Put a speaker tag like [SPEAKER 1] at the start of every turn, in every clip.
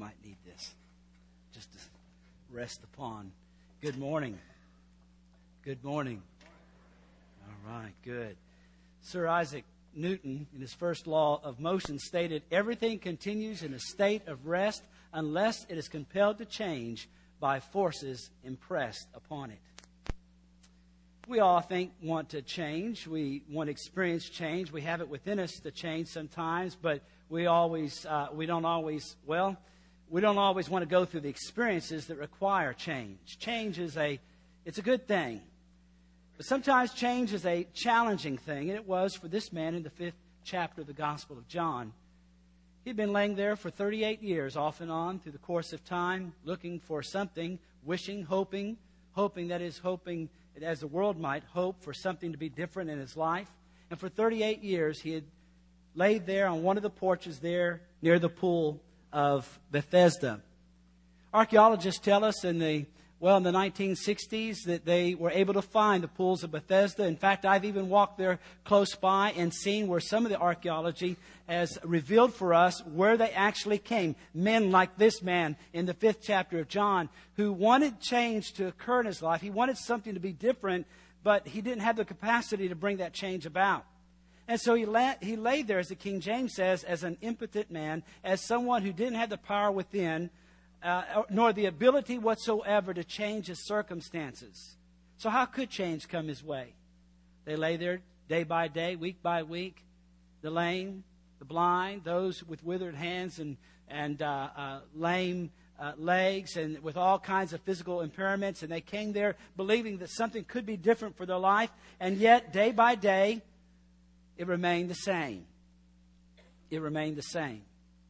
[SPEAKER 1] might need this just to rest upon. Good morning. Good morning. All right, good. Sir Isaac Newton, in his first law of motion, stated, "Everything continues in a state of rest unless it is compelled to change by forces impressed upon it." We all want to change. We want to experience change. We have it within us to change sometimes, but we don't always want to go through the experiences that require change. Change it's a good thing. But sometimes change is a challenging thing, and it was for this man in the 5th chapter of the Gospel of John. He'd been laying there for 38 years, off and on, through the course of time, looking for something, wishing, hoping, as the world might hope for something to be different in his life. And for 38 years, he had laid there on one of the porches there near the pool of Bethesda. Archaeologists tell us in the 1960s that they were able to find the pools of Bethesda. In fact, I've even walked there close by and seen where some of the archaeology has revealed for us where they actually came. Men like this man in the 5th chapter of John who wanted change to occur in his life. He wanted something to be different, but he didn't have the capacity to bring that change about. And so he lay there, as the King James says, as an impotent man, as someone who didn't have the power within, nor the ability whatsoever to change his circumstances. So how could change come his way? They lay there day by day, week by week, the lame, the blind, those with withered hands and lame legs, and with all kinds of physical impairments. And they came there believing that something could be different for their life, and yet day by day, it remained the same. It remained the same.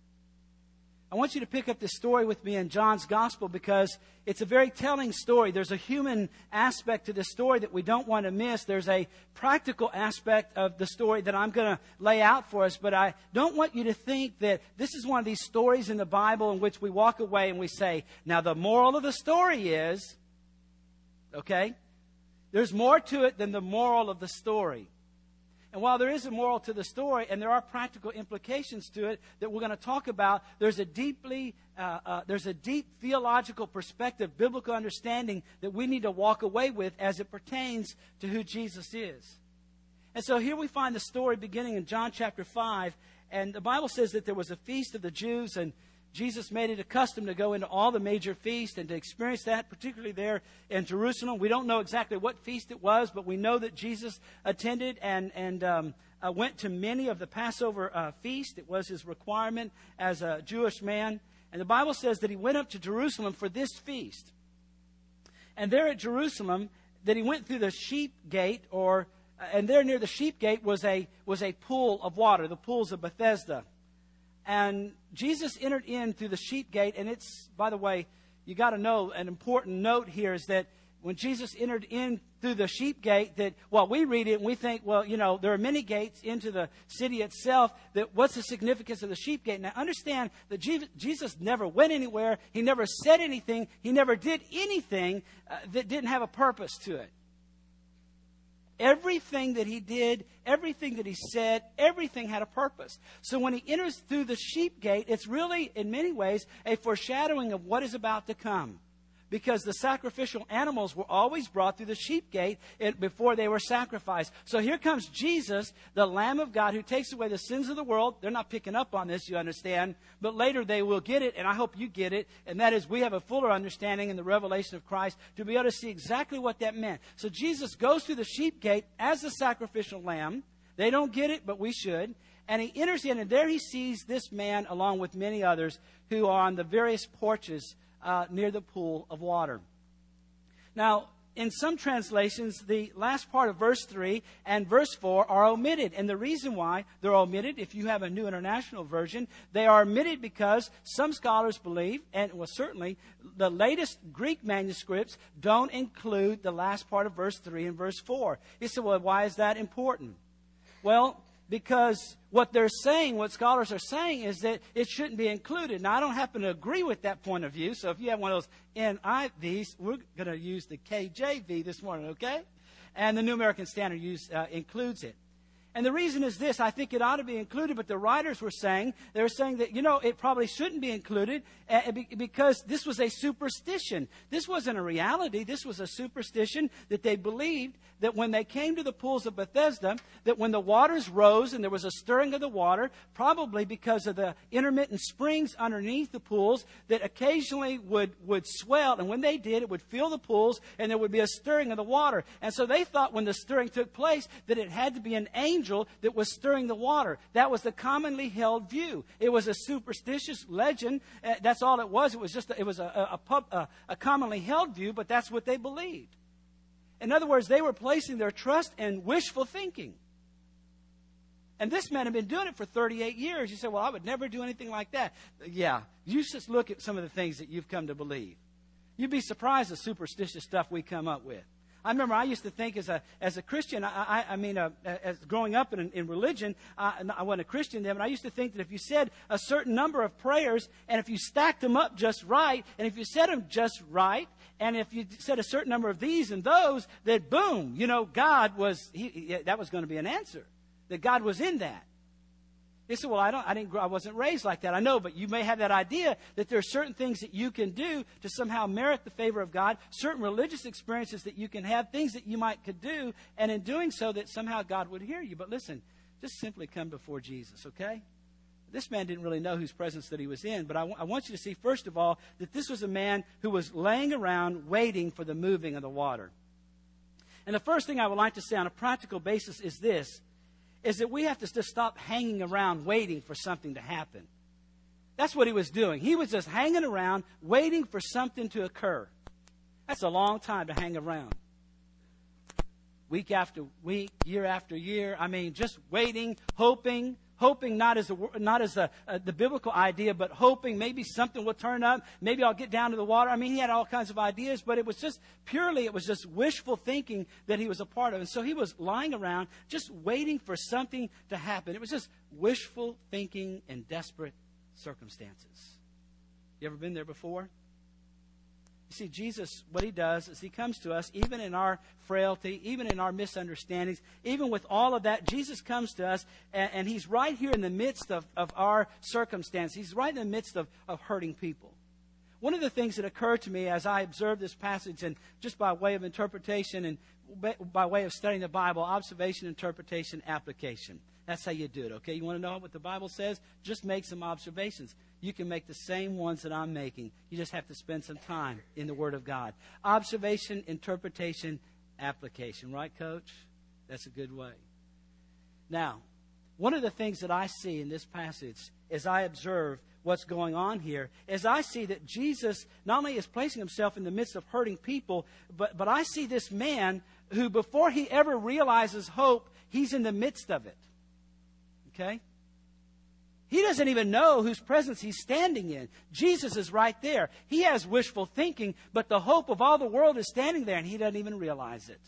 [SPEAKER 1] I want you to pick up this story with me in John's Gospel because it's a very telling story. There's a human aspect to the story that we don't want to miss. There's a practical aspect of the story that I'm going to lay out for us. But I don't want you to think that this is one of these stories in the Bible in which we walk away and we say, now the moral of the story is, okay? There's more to it than the moral of the story. And while there is a moral to the story, and there are practical implications to it that we're going to talk about, there's a deep theological perspective, biblical understanding that we need to walk away with as it pertains to who Jesus is. And so here we find the story beginning in John chapter 5, and the Bible says that there was a feast of the Jews, and Jesus made it a custom to go into all the major feasts and to experience that, particularly there in Jerusalem. We don't know exactly what feast it was, but we know that Jesus attended and went to many of the Passover feasts. It was his requirement as a Jewish man. And the Bible says that he went up to Jerusalem for this feast. And there at Jerusalem, that he went through the sheep gate, and there near the sheep gate was a pool of water, the pools of Bethesda. And Jesus entered in through the sheep gate, and it's, by the way, you got to know, an important note here is that when Jesus entered in through the sheep gate, that, we read it and we think, there are many gates into the city itself, that what's the significance of the sheep gate? Now, understand that Jesus never went anywhere. He never said anything. He never did anything that didn't have a purpose to it. Everything that he did, everything that he said, everything had a purpose. So when he enters through the sheep gate, it's really, in many ways, a foreshadowing of what is about to come. Because the sacrificial animals were always brought through the sheep gate before they were sacrificed. So here comes Jesus, the Lamb of God, who takes away the sins of the world. They're not picking up on this, you understand. But later they will get it, and I hope you get it. And that is, we have a fuller understanding in the revelation of Christ to be able to see exactly what that meant. So Jesus goes through the sheep gate as the sacrificial lamb. They don't get it, but we should. And he enters in, and there he sees this man, along with many others, who are on the various porches near the pool of water. Now, in some translations, the last part of verse 3 and verse 4 are omitted. And the reason why they're omitted, if you have a New International Version, they are omitted because some scholars believe, and certainly the latest Greek manuscripts don't include the last part of verse 3 and verse 4. You say, why is that important? Well, because what they're saying, what scholars are saying, is that it shouldn't be included. Now, I don't happen to agree with that point of view. So if you have one of those NIVs, we're going to use the KJV this morning, okay? And the New American Standard includes it. And the reason is this: I think it ought to be included, but the writers were saying, they were saying that, it probably shouldn't be included because this was a superstition. This wasn't a reality. This was a superstition that they believed that when they came to the pools of Bethesda, that when the waters rose and there was a stirring of the water, probably because of the intermittent springs underneath the pools that occasionally would swell. And when they did, it would fill the pools and there would be a stirring of the water. And so they thought when the stirring took place that it had to be an angel that was stirring the water. That was the commonly held view. It was a superstitious legend. That's all it was. It was just a commonly held view, but that's what they believed. In other words, they were placing their trust in wishful thinking. And this man had been doing it for 38 years. You say, well, I would never do anything like that. Yeah, you just look at some of the things that you've come to believe. You'd be surprised at the superstitious stuff we come up with. I remember I used to think as a Christian, as growing up in religion, I wasn't a Christian then, but I used to think that if you said a certain number of prayers, and if you stacked them up just right, and if you said them just right, and if you said a certain number of these and those, that boom, God was, that was going to be an answer. That God was in that. They said, well, I wasn't raised like that. I know, but you may have that idea that there are certain things that you can do to somehow merit the favor of God, certain religious experiences that you can have, things that you could do, and in doing so that somehow God would hear you. But listen, just simply come before Jesus, okay? This man didn't really know whose presence that he was in, but I want you to see, first of all, that this was a man who was laying around waiting for the moving of the water. And the first thing I would like to say on a practical basis is this, is that we have to just stop hanging around waiting for something to happen. That's what he was doing. He was just hanging around waiting for something to occur. That's a long time to hang around. Week after week, year after year. Just waiting, hoping not as the biblical idea, but hoping maybe something will turn up. Maybe I'll get down to the water. He had all kinds of ideas, but it was just wishful thinking that he was a part of. And so he was lying around just waiting for something to happen. It was just wishful thinking in desperate circumstances. You ever been there before? You see, Jesus, what he does is he comes to us, even in our frailty, even in our misunderstandings, even with all of that, Jesus comes to us, and he's right here in the midst of our circumstance. He's right in the midst of hurting people. One of the things that occurred to me as I observed this passage, and just by way of interpretation and by way of studying the Bible, observation, interpretation, application. That's how you do it, okay? You want to know what the Bible says? Just make some observations. You can make the same ones that I'm making. You just have to spend some time in the Word of God. Observation, interpretation, application. Right, Coach? That's a good way. Now, one of the things that I see in this passage as I observe what's going on here is I see that Jesus not only is placing himself in the midst of hurting people, but I see this man who, before he ever realizes hope, he's in the midst of it. Okay? He doesn't even know whose presence he's standing in. Jesus is right there. He has wishful thinking, but the hope of all the world is standing there, and he doesn't even realize it.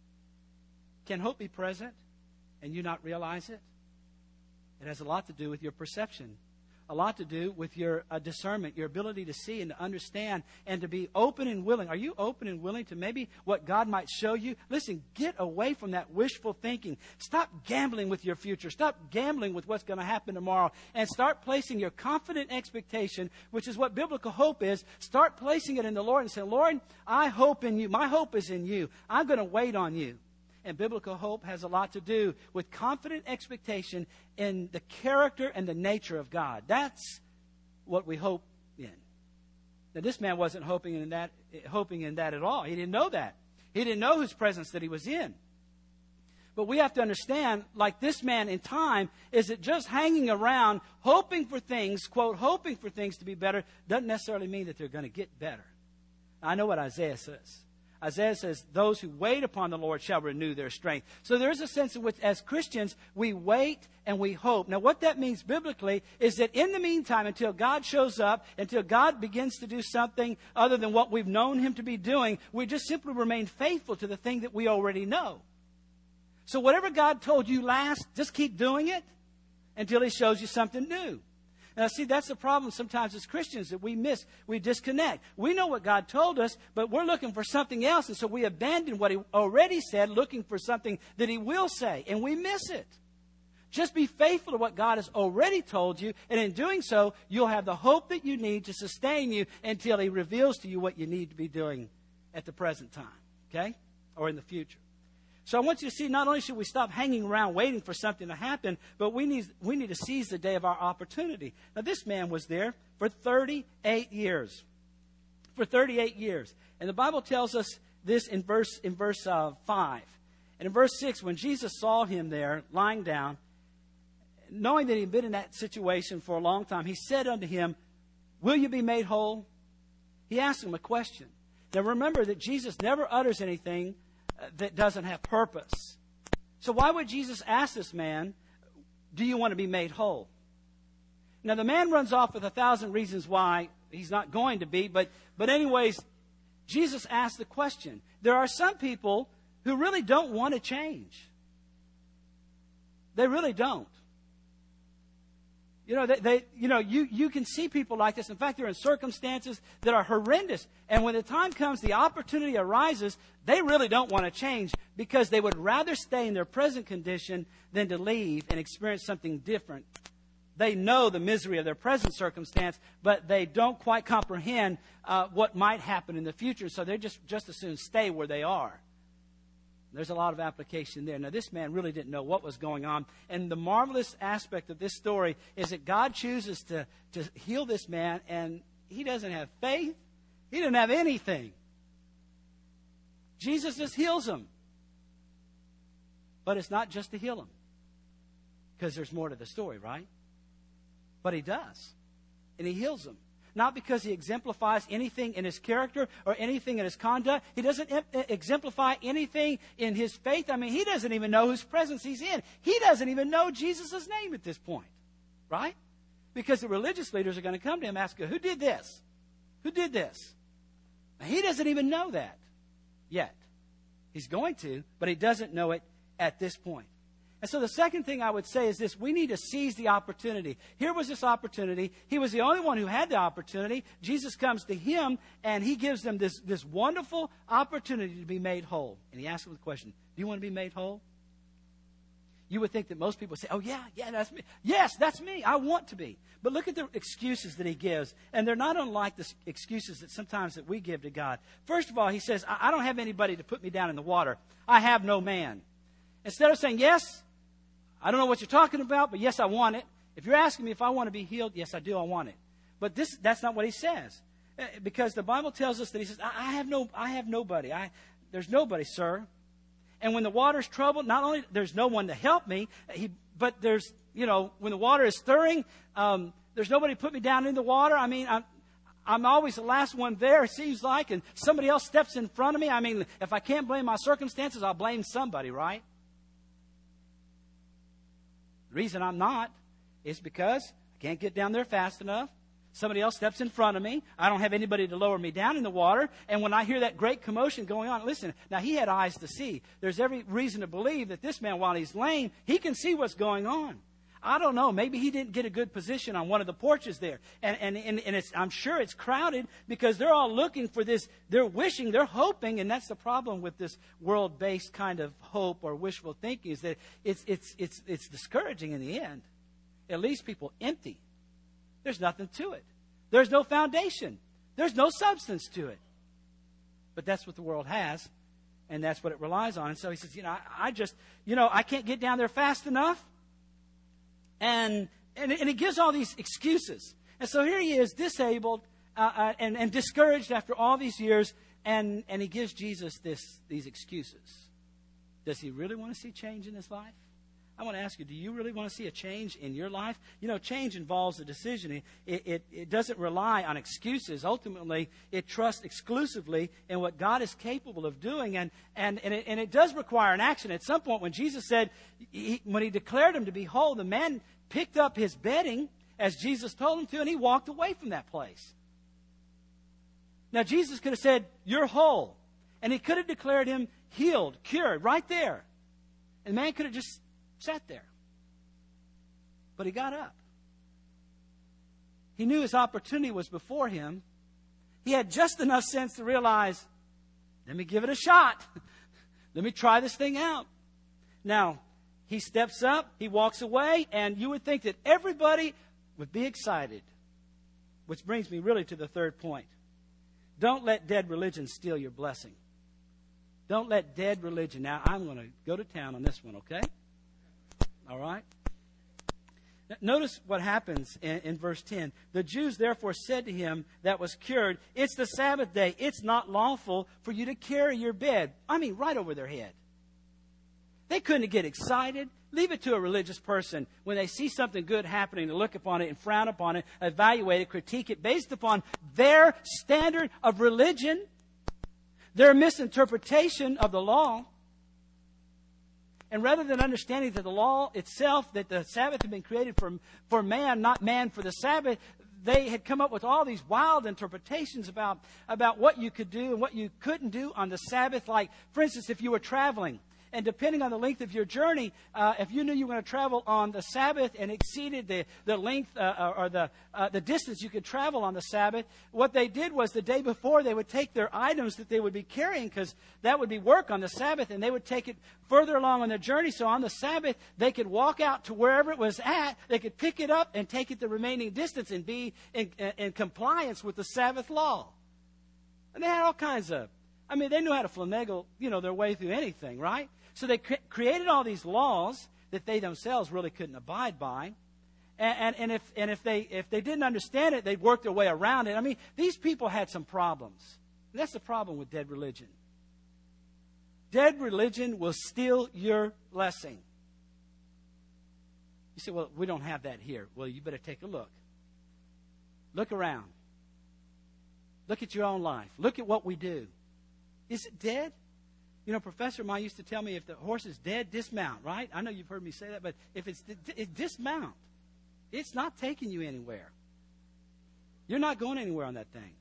[SPEAKER 1] Can hope be present and you not realize it? It has a lot to do with your perception. A lot to do with your discernment, your ability to see and to understand and to be open and willing. Are you open and willing to maybe what God might show you? Listen, get away from that wishful thinking. Stop gambling with your future. Stop gambling with what's going to happen tomorrow. And start placing your confident expectation, which is what biblical hope is. Start placing it in the Lord and say, Lord, I hope in you. My hope is in you. I'm going to wait on you. And biblical hope has a lot to do with confident expectation in the character and the nature of God. That's what we hope in. Now, this man wasn't hoping in that at all. He didn't know that. He didn't know whose presence that he was in. But we have to understand, like this man in time, is it just hanging around hoping for things, quote, hoping for things to be better, doesn't necessarily mean that they're going to get better. I know what Isaiah says. Isaiah says, those who wait upon the Lord shall renew their strength. So there is a sense in which, as Christians, we wait and we hope. Now, what that means biblically is that in the meantime, until God shows up, until God begins to do something other than what we've known him to be doing, we just simply remain faithful to the thing that we already know. So whatever God told you last, just keep doing it until he shows you something new. Now, see, that's the problem sometimes as Christians that we miss. We disconnect. We know what God told us, but we're looking for something else. And so we abandon what he already said, looking for something that he will say. And we miss it. Just be faithful to what God has already told you, and in doing so, you'll have the hope that you need to sustain you until He reveals to you what you need to be doing at the present time, okay, or in the future. So I want you to see, not only should we stop hanging around waiting for something to happen, but we need to seize the day of our opportunity. Now, this man was there for 38 years. For 38 years. And the Bible tells us this in verse 5. And in verse 6, when Jesus saw him there lying down, knowing that he had been in that situation for a long time, he said unto him, "Will you be made whole?" He asked him a question. Now remember that Jesus never utters anything that doesn't have purpose. So why would Jesus ask this man, "Do you want to be made whole?" Now the man runs off with 1,000 reasons why he's not going to be, but anyways, Jesus asked the question. There are some people who really don't want to change. They really don't. You know, you can see people like this. In fact, they're in circumstances that are horrendous. And when the time comes, the opportunity arises, they really don't want to change because they would rather stay in their present condition than to leave and experience something different. They know the misery of their present circumstance, but they don't quite comprehend what might happen in the future. So they're just as soon stay where they are. There's a lot of application there. Now, this man really didn't know what was going on. And the marvelous aspect of this story is that God chooses to heal this man, and he doesn't have faith. He didn't have anything. Jesus just heals him. But it's not just to heal him, because there's more to the story, right? But he does. And he heals him. Not because he exemplifies anything in his character or anything in his conduct. He doesn't exemplify anything in his faith. I mean, he doesn't even know whose presence he's in. He doesn't even know Jesus' name at this point. Right? Because the religious leaders are going to come to him and ask him, "Who did this? Who did this?" Now, he doesn't even know that yet. He's going to, but he doesn't know it at this point. And so the second thing I would say is this: we need to seize the opportunity. Here was this opportunity. He was the only one who had the opportunity. Jesus comes to him, and he gives them this wonderful opportunity to be made whole. And he asks him the question, "Do you want to be made whole?" You would think that most people would say, "Oh, yeah, that's me. Yes, that's me. I want to be." But look at the excuses that he gives. And they're not unlike the excuses that sometimes that we give to God. First of all, he says, I don't have anybody to put me down in the water. I have no man. Instead of saying, "Yes, I don't know what you're talking about, but yes, I want it. If you're asking me if I want to be healed, yes, I do. I want it." But that's not what he says. Because the Bible tells us that he says, I have nobody. There's nobody, sir. And when the water's troubled, not only there's no one to help me, but there's, when the water is stirring, there's nobody to put me down in the water. I mean, I'm always the last one there, it seems like, and somebody else steps in front of me. I mean, if I can't blame my circumstances, I'll blame somebody, right? The reason I'm not is because I can't get down there fast enough. Somebody else steps in front of me. I don't have anybody to lower me down in the water. And when I hear that great commotion going on, listen, now he had eyes to see. There's every reason to believe that this man, while he's lame, he can see what's going on. I don't know. Maybe he didn't get a good position on one of the porches there. And I'm sure it's crowded because they're all looking for this. They're wishing, they're hoping, and that's the problem with this world-based kind of hope or wishful thinking, is that it's discouraging in the end. It leaves people empty. There's nothing to it. There's no foundation. There's no substance to it. But that's what the world has, and that's what it relies on. And so he says, I can't get down there fast enough. And he gives all these excuses. And so here he is, disabled and discouraged after all these years, and he gives Jesus these excuses. Does he really want to see change in his life? I want to ask you, do you really want to see a change in your life? Change involves a decision. It doesn't rely on excuses. Ultimately, it trusts exclusively in what God is capable of doing. And it does require an action. At some point, when Jesus said, when he declared him to be whole, the man picked up his bedding, as Jesus told him to, and he walked away from that place. Now, Jesus could have said, "You're whole." And he could have declared him healed, cured, right there. And the man could have just sat there. But he got up. He knew his opportunity was before him. He had just enough sense to realize, let me give it a shot. Let me try this thing out. Now, he steps up, he walks away, and you would think that everybody would be excited. Which brings me really to the third point. Don't let dead religion steal your blessing. Don't let dead religion. Now, I'm going to go to town on this one, okay? All right? Notice what happens in verse 10. The Jews therefore said to him that was cured, it's the Sabbath day. It's not lawful for you to carry your bed. I mean, right over their head. They couldn't get excited. Leave it to a religious person when they see something good happening to look upon it and frown upon it, evaluate it, critique it based upon their standard of religion, their misinterpretation of the law. And rather than understanding that the law itself, that the Sabbath had been created for man, not man for the Sabbath, they had come up with all these wild interpretations about what you could do and what you couldn't do on the Sabbath. Like, for instance, if you were traveling, and depending on the length of your journey, if you knew you were going to travel on the Sabbath and exceeded the length or the distance you could travel on the Sabbath, what they did was the day before they would take their items that they would be carrying, because that would be work on the Sabbath, and they would take it further along on their journey. So on the Sabbath, they could walk out to wherever it was at. They could pick it up and take it the remaining distance and be in compliance with the Sabbath law. And they had all kinds of, they knew how to finagle, their way through anything, right? So they created all these laws that they themselves really couldn't abide by. And if they didn't understand it, they'd work their way around it. These people had some problems. And that's the problem with dead religion. Dead religion will steal your blessing. You say, well, we don't have that here. Well, you better take a look. Look around. Look at your own life. Look at what we do. Is it dead? Professor Ma used to tell me if the horse is dead, dismount, right? I know you've heard me say that, but if it's dismount. It's not taking you anywhere. You're not going anywhere on that thing.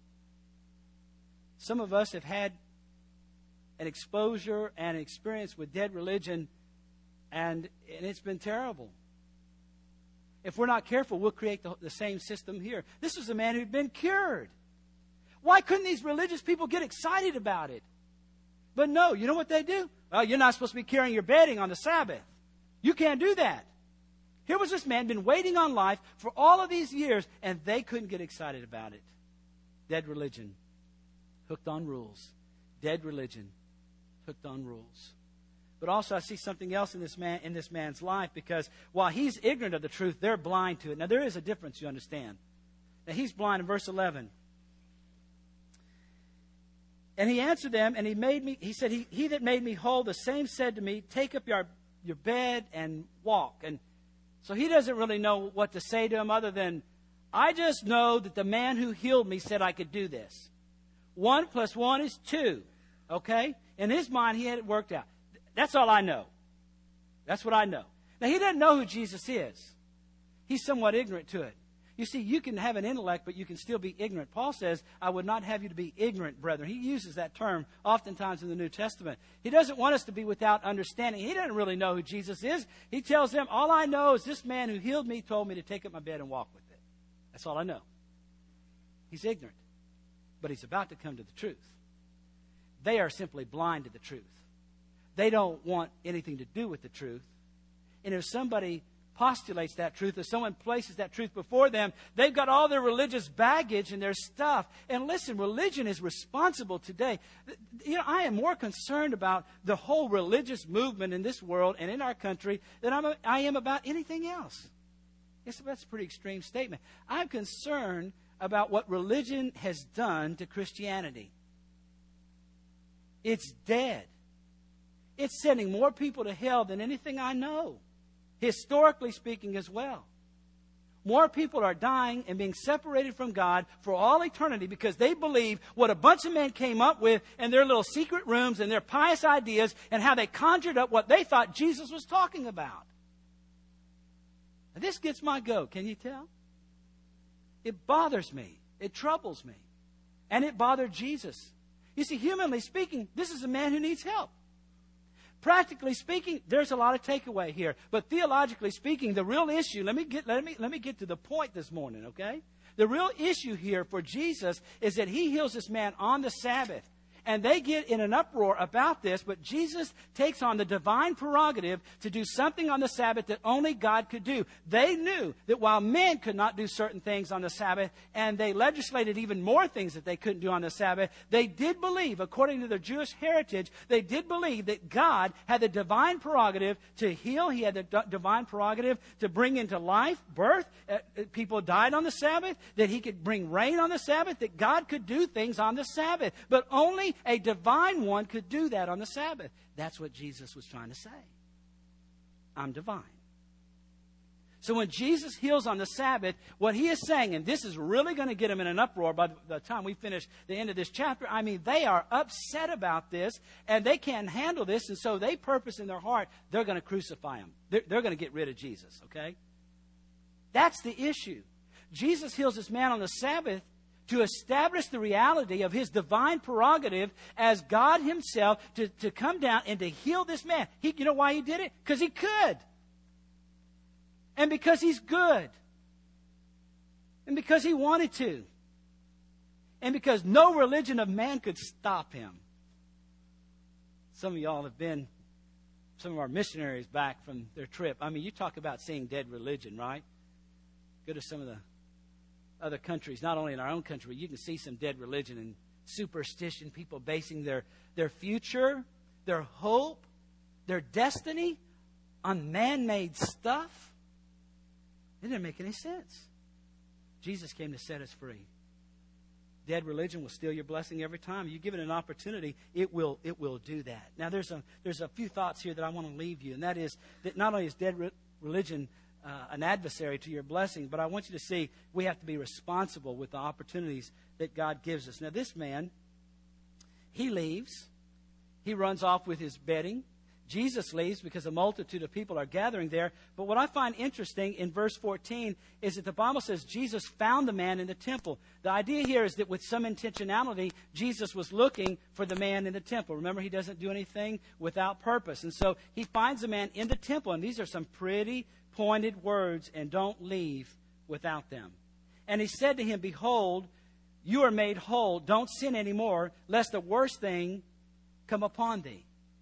[SPEAKER 1] Some of us have had an exposure and experience with dead religion, and it's been terrible. If we're not careful, we'll create the same system here. This was a man who'd been cured. Why couldn't these religious people get excited about it? But no, you know what they do? Well, you're not supposed to be carrying your bedding on the Sabbath. You can't do that. Here was this man been waiting on life for all of these years, and they couldn't get excited about it. Dead religion, hooked on rules. Dead religion, hooked on rules. But also I see something else in this man's life, because while he's ignorant of the truth, they're blind to it. Now there is a difference, you understand. Now he's blind in verse 11. And he answered them, and he said, he that made me whole, the same said to me, take up your bed and walk. And so he doesn't really know what to say to him other than, I just know that the man who healed me said I could do this. 1 + 1 is 2. Okay? In his mind, he had it worked out. That's all I know. That's what I know. Now, he doesn't know who Jesus is. He's somewhat ignorant to it. You see, you can have an intellect, but you can still be ignorant. Paul says, I would not have you to be ignorant, brethren. He uses that term oftentimes in the New Testament. He doesn't want us to be without understanding. He doesn't really know who Jesus is. He tells them, all I know is this man who healed me told me to take up my bed and walk with it. That's all I know. He's ignorant, but he's about to come to the truth. They are simply blind to the truth. They don't want anything to do with the truth. And if somebody postulates that truth, if someone places that truth before them, they've got all their religious baggage and their stuff. And listen, religion is responsible today. I am more concerned about the whole religious movement in this world and in our country than I am about anything else. That's a pretty extreme statement. I'm concerned about what religion has done to Christianity. It's dead. It's sending more people to hell than anything I know. Historically speaking as well. More people are dying and being separated from God for all eternity because they believe what a bunch of men came up with in their little secret rooms and their pious ideas and how they conjured up what they thought Jesus was talking about. Now, this gets my goat, can you tell? It bothers me. It troubles me. And it bothered Jesus. You see, humanly speaking, this is a man who needs help. Practically speaking, there's a lot of takeaway here. But theologically speaking, the real issue, let me get to the point this morning, okay? The real issue here for Jesus is that he heals this man on the Sabbath. And they get in an uproar about this, but Jesus takes on the divine prerogative to do something on the Sabbath that only God could do. They knew that while men could not do certain things on the Sabbath, and they legislated even more things that they couldn't do on the Sabbath, they did believe, according to their Jewish heritage, they did believe that God had the divine prerogative to heal. He had the divine prerogative to bring into life, birth. People died on the Sabbath, that he could bring rain on the Sabbath, that God could do things on the Sabbath. But only a divine one could do that on the Sabbath. That's what Jesus was trying to say. I'm divine. So when Jesus heals on the Sabbath, what he is saying, and this is really going to get them in an uproar by the time we finish the end of this chapter. I mean, they are upset about this, and they can't handle this, and so they purpose in their heart, they're going to crucify him. They're going to get rid of Jesus, okay? That's the issue. Jesus heals this man on the Sabbath to establish the reality of his divine prerogative as God himself to come down and to heal this man. You know why he did it? Because he could. And because he's good. And because he wanted to. And because no religion of man could stop him. Some of y'all have been, some of our missionaries back from their trip. I mean, you talk about seeing dead religion, right? Go to some of the other countries, not only in our own country, you can see some dead religion and superstition, people basing their future, their hope, their destiny on man-made stuff. It didn't make any sense. Jesus came to set us free. Dead religion will steal your blessing every time. You give it an opportunity, it will do that. Now, there's a few thoughts here that I want to leave you, and that is that not only is dead religion an adversary to your blessing, but I want you to see we have to be responsible with the opportunities that God gives us. Now, this man, he leaves. He runs off with his bedding. Jesus leaves because a multitude of people are gathering there. But what I find interesting in verse 14 is that the Bible says Jesus found the man in the temple. The idea here is that with some intentionality, Jesus was looking for the man in the temple. Remember, he doesn't do anything without purpose. And so he finds the man in the temple. And these are some pretty pointed words, and don't leave without them. And he said to him, "Behold, you are made whole. Don't sin anymore, lest the worst thing come upon thee."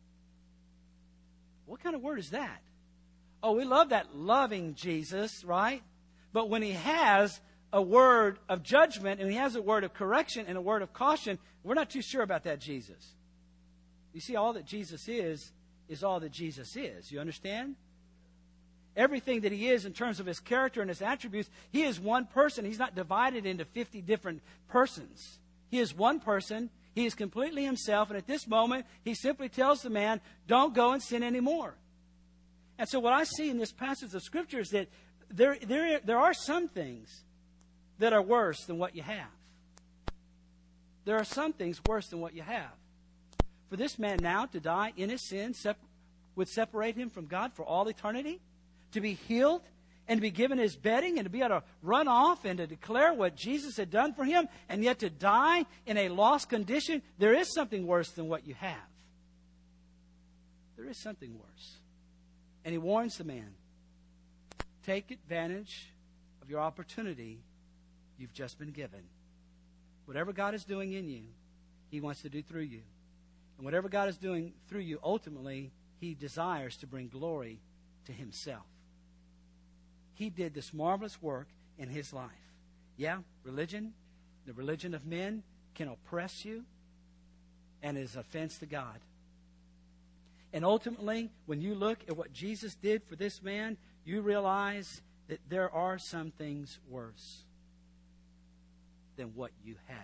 [SPEAKER 1] What kind of word is that? Oh, we love that loving Jesus, right? But when he has a word of judgment, and he has a word of correction and a word of caution, we're not too sure about that Jesus. You see, all that Jesus is all that Jesus is. You understand? Everything that he is in terms of his character and his attributes, he is one person. He's not divided into 50 different persons. He is one person. He is completely himself. And at this moment, he simply tells the man, don't go and sin anymore. And so what I see in this passage of Scripture is that there are some things that are worse than what you have. There are some things worse than what you have. For this man now to die in his sin would separate him from God for all eternity. To be healed and to be given his bedding and to be able to run off and to declare what Jesus had done for him, and yet to die in a lost condition, there is something worse than what you have. There is something worse. And he warns the man, take advantage of your opportunity you've just been given. Whatever God is doing in you, he wants to do through you. And whatever God is doing through you, ultimately, he desires to bring glory to himself. He did this marvelous work in his life. Yeah, religion, the religion of men, can oppress you and is offense to God. And ultimately, when you look at what Jesus did for this man, you realize that there are some things worse than what you have.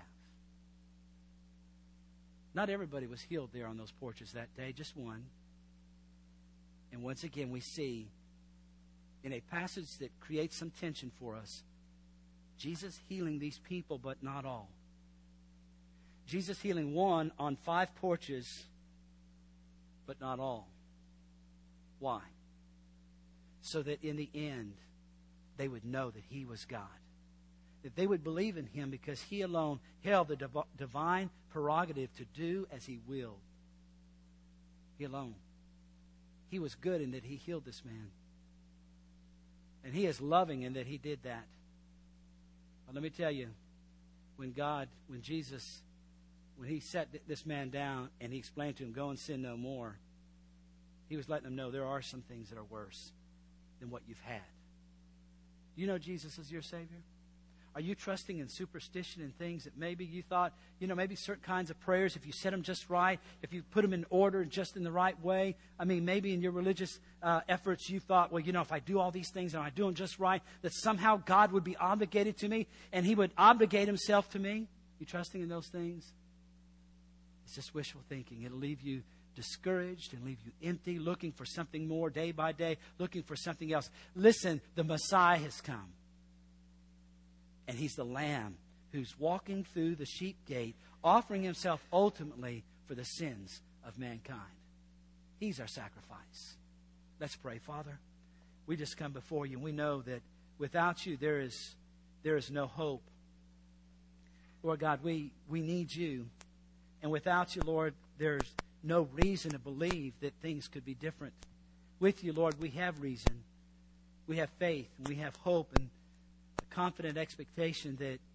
[SPEAKER 1] Not everybody was healed there on those porches that day, just one. And once again, we see in a passage that creates some tension for us, Jesus healing these people, but not all. Jesus healing one on 5 porches, but not all. Why? So that in the end, they would know that he was God. That they would believe in him because he alone held the divine prerogative to do as he willed. He alone. He was good in that he healed this man. And he is loving in that he did that. But let me tell you, when Jesus when he sat this man down and he explained to him, go and sin no more, he was letting them know there are some things that are worse than what you've had. Do you know Jesus is your Savior? Are you trusting in superstition and things that maybe you thought, maybe certain kinds of prayers, if you said them just right, if you put them in order just in the right way, maybe in your religious efforts you thought, well, if I do all these things and I do them just right, that somehow God would be obligated to me and He would obligate Himself to me? You trusting in those things? It's just wishful thinking. It'll leave you discouraged and leave you empty, looking for something more day by day, looking for something else. Listen, the Messiah has come. And He's the Lamb who's walking through the sheep gate, offering Himself ultimately for the sins of mankind. He's our sacrifice. Let's pray. Father, we just come before You, and we know that without You there is no hope. Lord God, we need You. And without You, Lord, there's no reason to believe that things could be different. With You, Lord, we have reason. We have faith, and we have hope, and a confident expectation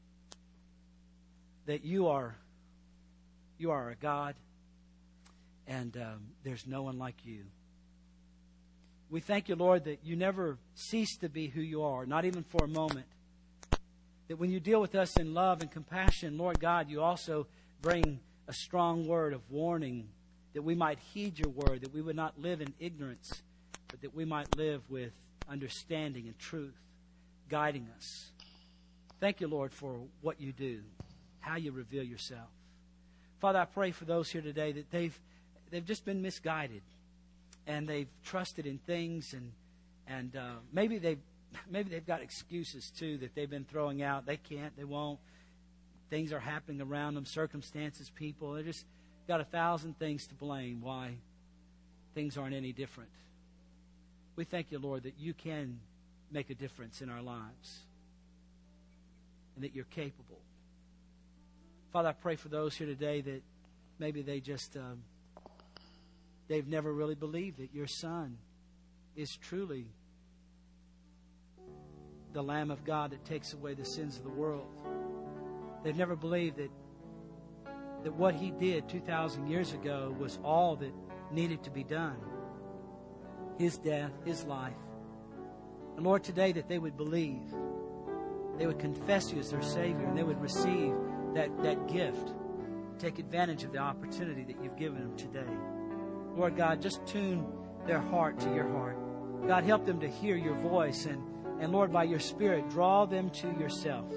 [SPEAKER 1] that You are a God, and there's no one like You. We thank You, Lord, that You never cease to be who You are, not even for a moment. That when You deal with us in love and compassion, Lord God, You also bring a strong word of warning, that we might heed Your word, that we would not live in ignorance, but that we might live with understanding and truth, guiding us. Thank You, Lord, for what You do, how You reveal Yourself. Father, I pray for those here today that they've just been misguided, and they've trusted in things, and maybe they've got excuses too that they've been throwing out. They can't, they won't. Things are happening around them, circumstances, people. They just got 1,000 things to blame why things aren't any different. We thank You, Lord, that You can make a difference in our lives and that You're capable. Father, I pray for those here today that maybe they just, they've never really believed that Your Son is truly the Lamb of God that takes away the sins of the world. They've never believed that what He did 2,000 years ago was all that needed to be done. His death, His life. And Lord, today that they would believe, they would confess You as their Savior, and they would receive that gift, take advantage of the opportunity that You've given them today. Lord God, just tune their heart to Your heart. God, help them to hear Your voice, and Lord, by Your Spirit, draw them to Yourself.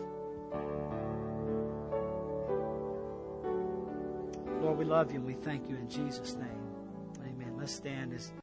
[SPEAKER 1] Lord, we love You and we thank You in Jesus' name. Amen. Let's stand as